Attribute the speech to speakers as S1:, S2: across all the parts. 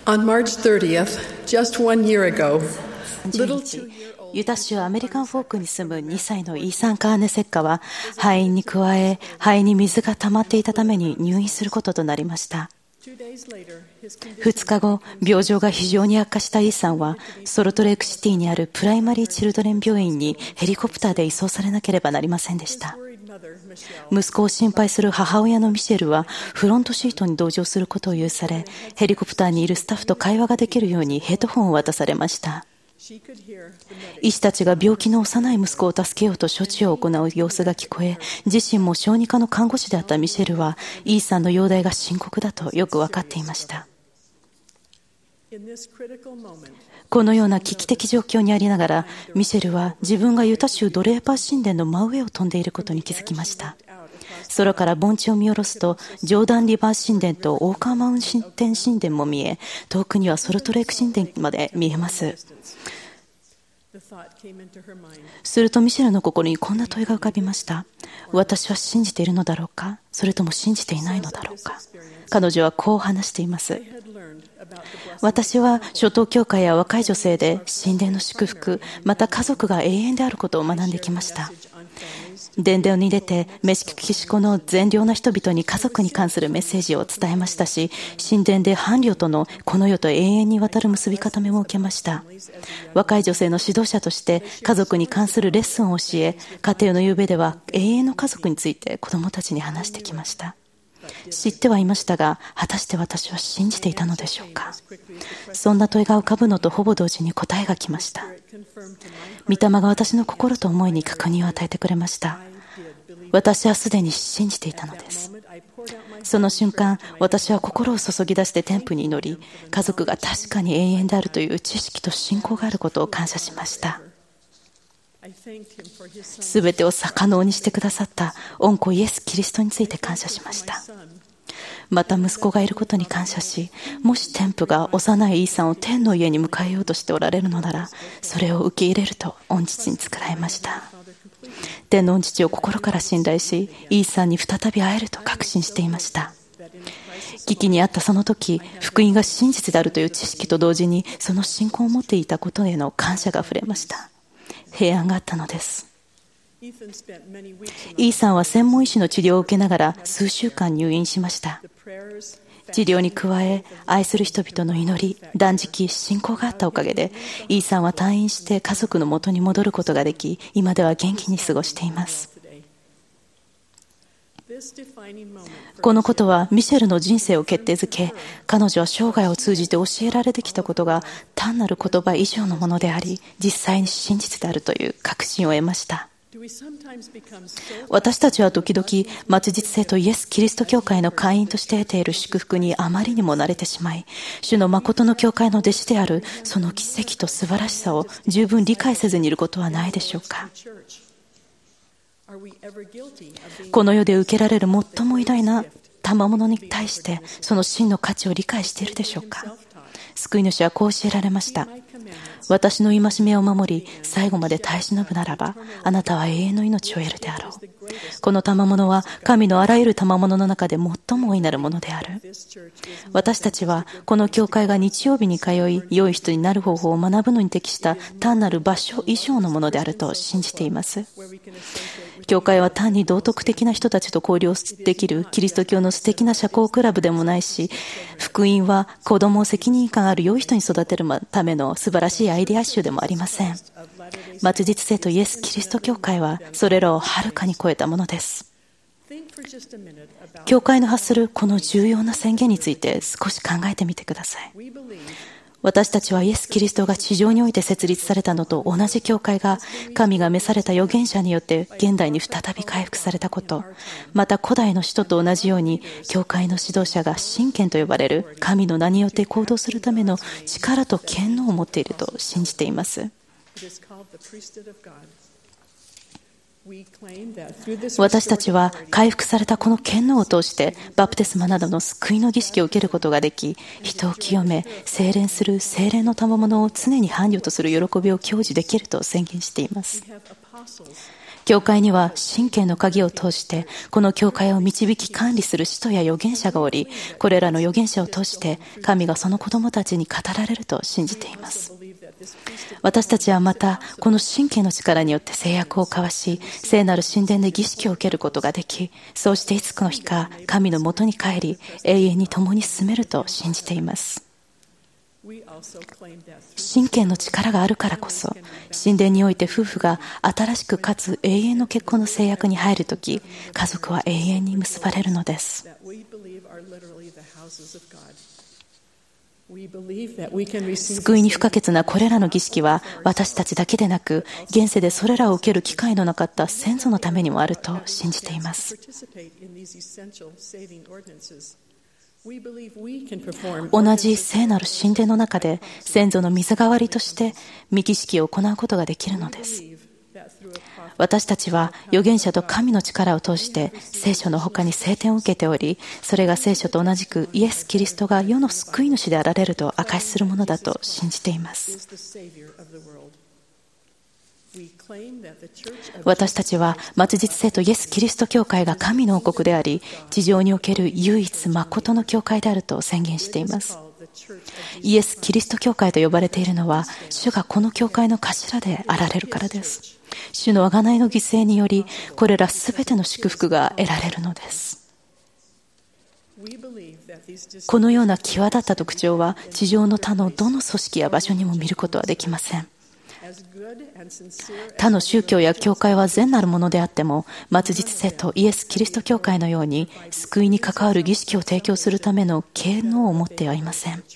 S1: On March 30th, just 1 year ago,
S2: 30日、ユタ州アメリカンフォークに住む2歳のイーサン・カーネセッカは肺炎に加え肺に水が溜まっていたために入院することとなりました。2日後、病状が非常に悪化したイーサンはソルトレークシティにあるプライマリーチルドレン病院にヘリコプターで移送されなければなりませんでした。息子を心配する母親のミシェルはフロントシートに同乗することを許され、ヘリコプターにいるスタッフと会話ができるようにヘッドホンを渡されました。医師たちが病気の幼い息子を助けようと処置を行う様子が聞こえ、自身も小児科の看護師であったミシェルはイーサンの容体が深刻だとよく分かっていました。このような危機的状況にありながら、ミシェルは自分がユタ州ドレーパー神殿の真上を飛んでいることに気づきました。空から盆地を見下ろすと、ジョーダンリバー神殿とオーカーマウンテン神殿も見え、遠くにはソルトレーク神殿まで見えます。するとミシェルの心にこんな問いが浮かびました。私は信じているのだろうか、それとも信じていないのだろうか。彼女はこう話しています。私は初等教会や若い女性で神殿の祝福、また家族が永遠であることを学んできました。伝道に出てメキシコの善良な人々に家族に関するメッセージを伝えましたし、神殿で伴侶とのこの世と永遠にわたる結び固めも受けました。若い女性の指導者として家族に関するレッスンを教え、家庭の夕べでは永遠の家族について子どもたちに話してきました。知ってはいましたが、果たして私は信じていたのでしょうか。そんな問いが浮かぶのとほぼ同時に答えが来ました。御霊が私の心と思いに確認を与えてくれました。私はすでに信じていたのです。その瞬間、私は心を注ぎ出して天父に祈り、家族が確かに永遠であるという知識と信仰があることを感謝しました。すべてを可能にしてくださった御子イエス・キリストについて感謝しました。また息子がいることに感謝し、もし天父が幼いイーサンを天の家に迎えようとしておられるのなら、それを受け入れると御父に作られました。天の御父を心から信頼し、イーサンに再び会えると確信していました。危機にあったその時、福音が真実であるという知識と同時に、その信仰を持っていたことへの感謝が溢れました。平安があったのです。イーサンは専門医師の治療を受けながら数週間入院しました。治療に加え、愛する人々の祈り、断食、信仰があったおかげで、イーサンは退院して家族の元に戻ることができ、今では元気に過ごしています。このことはミシェルの人生を決定づけ、彼女は生涯を通じて教えられてきたことが単なる言葉以上のものであり、実際に真実であるという確信を得ました。私たちは時々、末日性とイエス・キリスト教会の会員として得ている祝福にあまりにも慣れてしまい、主の誠の教会の弟子であるその奇跡と素晴らしさを十分理解せずにいることはないでしょうか。この世で受けられる最も偉大な賜物に対してその真の価値を理解しているでしょうか。救い主はこう教えられました。私の戒めを守り最後まで耐え忍ぶならば、あなたは永遠の命を得るであろう。この賜物は神のあらゆる賜物の中で最も大いなるものである。私たちはこの教会が日曜日に通い良い人になる方法を学ぶのに適した単なる場所以上のものであると信じています。教会は単に道徳的な人たちと交流できるキリスト教の素敵な社交クラブでもないし、福音は子供を責任感ある良い人に育てるための素晴らしいアイデア集でもありません。末日性とイエス・キリスト教会はそれらをはるかに超えたものです。教会の発するこの重要な宣言について少し考えてみてください。私たちはイエス・キリストが地上において設立されたのと同じ教会が神が召された預言者によって現代に再び回復されたこと、また古代の使徒と同じように教会の指導者が神権と呼ばれる神の名によって行動するための力と権能を持っていると信じています。私たちは回復されたこの権能を通してバプテスマなどの救いの儀式を受けることができ、人を清め聖霊する聖霊の賜物を常に伴侶とする喜びを享受できると宣言しています。 教会には神権の鍵を通してこの教会を導き管理する使徒や預言者がおり、これらの預言者を通して神がその子供たちに語られると信じています。私たちはまたこの神権の力によって誓約を交わし、聖なる神殿で儀式を受けることができ、そうしていつの日か神のもとに帰り、永遠に共に進めると信じています。神権の力があるからこそ、神殿において夫婦が新しくかつ永遠の結婚の制約に入るとき、家族は永遠に結ばれるのです。救いに不可欠なこれらの儀式は、私たちだけでなく、現世でそれらを受ける機会のなかった先祖のためにもあると信じています。同じ聖なる神殿の中で先祖の水代わりとして御儀式を行うことができるのです。私たちは預言者と神の力を通して聖書の他に聖典を受けており、それが聖書と同じくイエス・キリストが世の救い主であられると証しするものだと信じています。私たちは末日聖とイエス・キリスト教会が神の王国であり、地上における唯一誠の教会であると宣言しています。イエス・キリスト教会と呼ばれているのは、主がこの教会の頭であられるからです。主の贖いの犠牲により、これらすべての祝福が得られるのです。このような際立った特徴は、地上の他のどの組織や場所にも見ることはできません。他の宗教や教会は善なるものであっても、末日聖とイエス・キリスト教会のように救いに関わる儀式を提供するための権能を持ってはいません。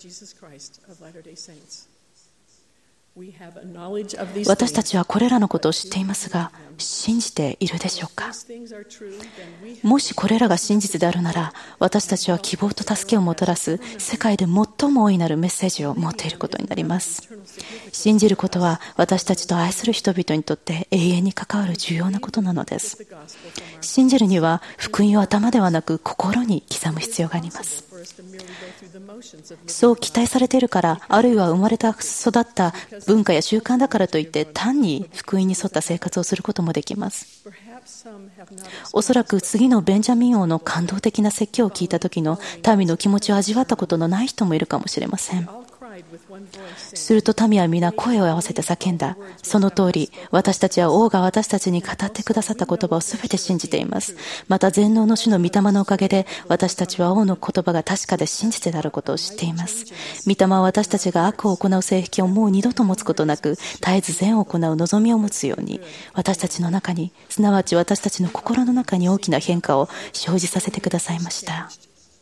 S2: 私たちはこれらのことを知っていますが、信じているでしょうか。もしこれらが真実であるなら、私たちは希望と助けをもたらす世界で最も大いなるメッセージを持っていることになります。信じることは私たちと愛する人々にとって永遠に関わる重要なことなのです。信じるには福音を頭ではなく心に刻む必要があります。そう期待されているから、あるいは生まれた育った文化や習慣だからといって単に福音に沿った生活をすることもできます。おそらく次のベンジャミン王の感動的な説教を聞いた時の民の気持ちを味わったことのない人もいるかもしれません。すると民は皆声を合わせて叫んだ。その通り、私たちは王が私たちに語ってくださった言葉をすべて信じています。また全能の主の御霊のおかげで、私たちは王の言葉が確かで真実であることを知っています。御霊は私たちが悪を行う性癖をもう二度と持つことなく、絶えず善を行う望みを持つように、私たちの中に、すなわち私たちの心の中に大きな変化を生じさせてくださいました。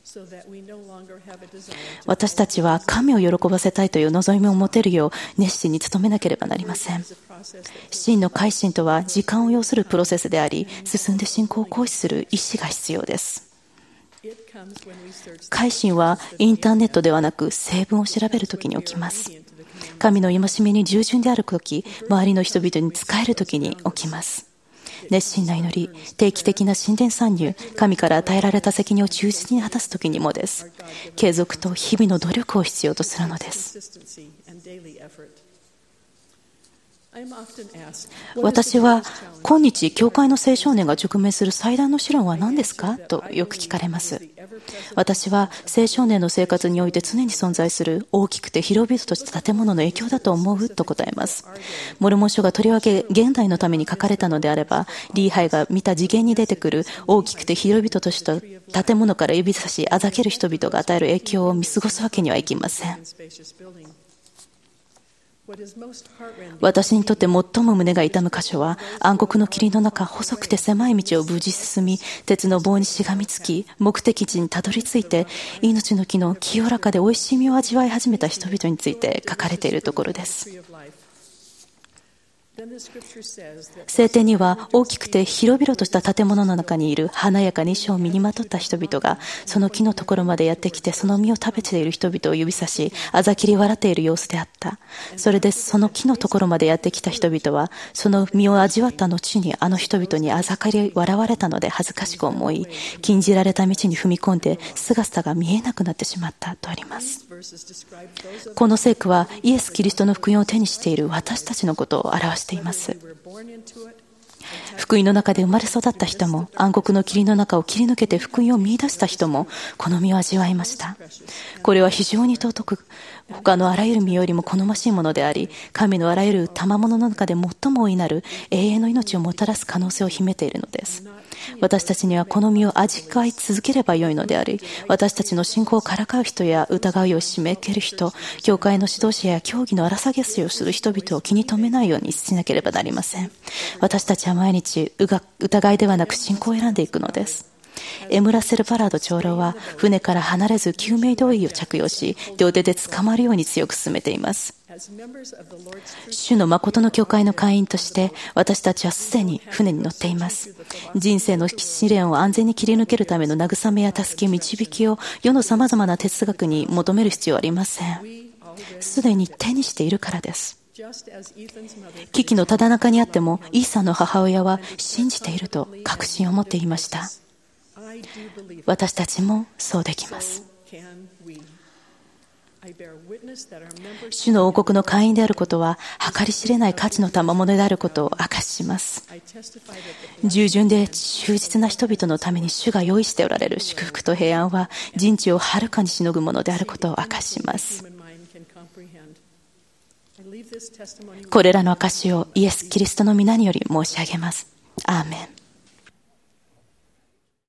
S2: 私たちは神を喜ばせたいという望みを持てるよう熱心に努めなければなりません。真の改心とは時間を要するプロセスであり、進んで信仰を行使する意志が必要です。改心はインターネットではなく聖文を調べるときに起きます。神の戒めに従順であるとき、周りの人々に仕えるときに起きます。熱心な祈り、定期的な神殿参入、神から与えられた責任を忠実に果たすときにもです。継続と日々の努力を必要とするのです。私は今日教会の青少年が直面する最大の試練は何ですかとよく聞かれます。私は青少年の生活において常に存在する大きくて広々とした建物の影響だと思うと答えます。モルモン書がとりわけ現代のために書かれたのであれば、リーハイが見た次元に出てくる大きくて広々とした建物から指差しあざける人々が与える影響を見過ごすわけにはいきません。私にとって最も胸が痛む箇所は、暗黒の霧の中、細くて狭い道を無事進み、鉄の棒にしがみつき、目的地にたどり着いて、命の木の清らかで美味しみを味わい始めた人々について書かれているところです。聖典には大きくて広々とした建物の中にいる華やかに衣装を身にまとった人々がその木のところまでやってきて、その実を食べている人々を指さしあざきり笑っている様子であった。それでその木のところまでやってきた人々はその実を味わった後にあの人々にあざかり笑われたので恥ずかしく思い、禁じられた道に踏み込んで姿が見えなくなってしまったとあります。この聖句はイエス・キリストの福音を手にしている私たちのことを表しています。 福音の中で生まれ育った人も、暗黒の霧の中を切り抜けて福音を見出した人も、この実を味わいました。これは非常に尊く、他のあらゆる実よりも好ましいものであり、神のあらゆる賜物の中で最も大いなる永遠の命をもたらす可能性を秘めているのです。私たちにはこの実を味わい続ければよいのであり、私たちの信仰をからかう人や疑いを締めける人、教会の指導者や教義の荒下げすをする人々を気に留めないようにしなければなりません。私たちは毎日疑いではなく信仰を選んでいくのです。エムラセル・バラード長老は船から離れず救命胴衣を着用し、両手で捕まるように強く進めています。主の誠の教会の会員として私たちはすでに船に乗っています。人生の試練を安全に切り抜けるための慰めや助け導きを世のさまざまな哲学に求める必要はありません。すでに手にしているからです。危機のただ中にあってもイーサの母親は信じていると確信を持っていました。私たちもそうできます。主の王国の会員であることは計り知れない価値の賜物であることを証しします。従順で忠実な人々のために主が用意しておられる祝福と平安は人知をはるかにしのぐものであることを証しします。これらの証しをイエス・キリストの皆により申し上げます。アーメン。